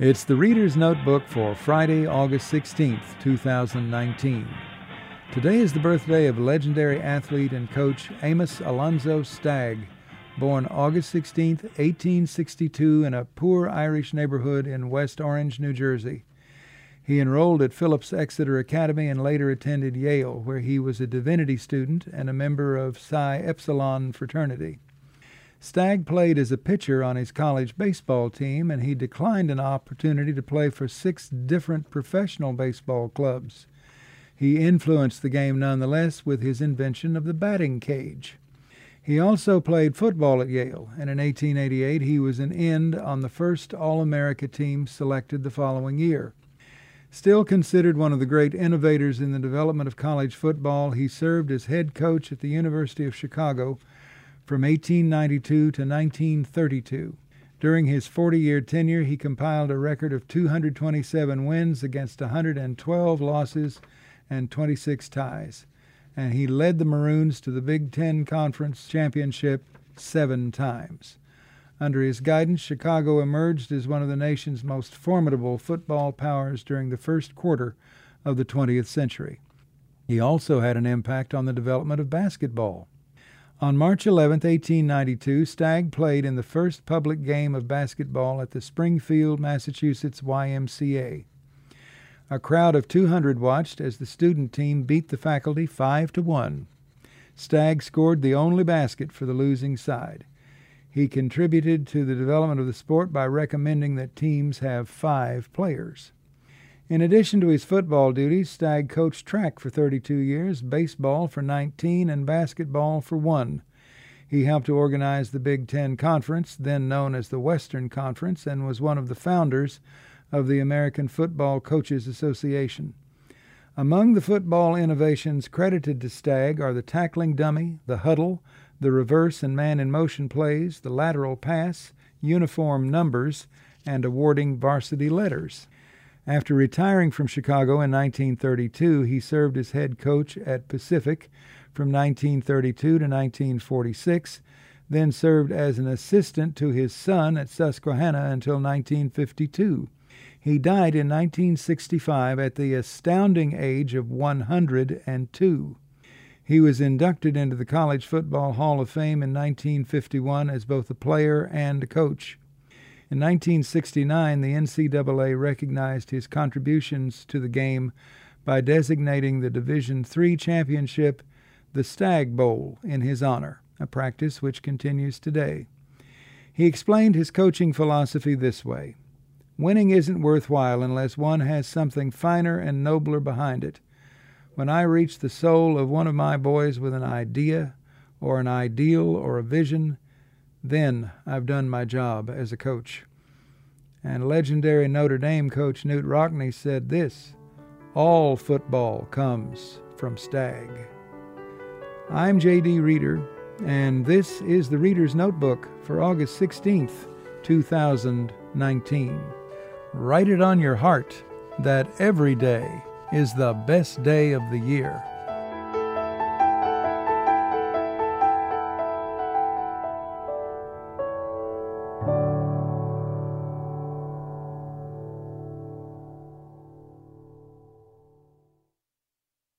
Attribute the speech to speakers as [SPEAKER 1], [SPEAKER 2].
[SPEAKER 1] It's the Reader's Notebook for Friday, August 16th, 2019. Today is the birthday of legendary athlete and coach Amos Alonzo Stagg, born August 16, 1862 in a poor Irish neighborhood in West Orange, New Jersey. He enrolled at Phillips Exeter Academy and later attended Yale, where he was a divinity student and a member of Psi Epsilon fraternity. Stagg played as a pitcher on his college baseball team, and he declined an opportunity to play for 6 different professional baseball clubs. He influenced the game nonetheless with his invention of the batting cage. He also played football at Yale, and in 1888 he was an end on the first All-America team selected the following year. Still considered one of the great innovators in the development of college football, he served as head coach at the University of Chicago from 1892 to 1932. During his 40-year tenure, he compiled a record of 227 wins against 112 losses and 26 ties, and he led the Maroons to the Big Ten Conference Championship 7 times. Under his guidance, Chicago emerged as one of the nation's most formidable football powers during the first quarter of the 20th century. He also had an impact on the development of basketball. On March 11, 1892, Stagg played in the first public game of basketball at the Springfield, Massachusetts YMCA. A crowd of 200 watched as the student team beat the faculty 5-1. Stagg scored the only basket for the losing side. He contributed to the development of the sport by recommending that teams have 5 players. In addition to his football duties, Stagg coached track for 32 years, baseball for 19, and basketball for 1. He helped to organize the Big Ten Conference, then known as the Western Conference, and was one of the founders of the American Football Coaches Association. Among the football innovations credited to Stagg are the tackling dummy, the huddle, the reverse and man-in-motion plays, the lateral pass, uniform numbers, and awarding varsity letters. After retiring from Chicago in 1932, he served as head coach at Pacific from 1932 to 1946, then served as an assistant to his son at Susquehanna until 1952. He died in 1965 at the astounding age of 102. He was inducted into the College Football Hall of Fame in 1951 as both a player and a coach. In 1969, the NCAA recognized his contributions to the game by designating the Division III championship the Stagg Bowl in his honor, a practice which continues today. He explained his coaching philosophy this way: "Winning isn't worthwhile unless one has something finer and nobler behind it. When I reach the soul of one of my boys with an idea or an ideal or a vision, then I've done my job as a coach." And legendary Notre Dame coach Knute Rockne said this: "All football comes from Stagg." I'm J.D. Reader, and this is the Reader's Notebook for August 16th, 2019. Write it on your heart that every day is the best day of the year.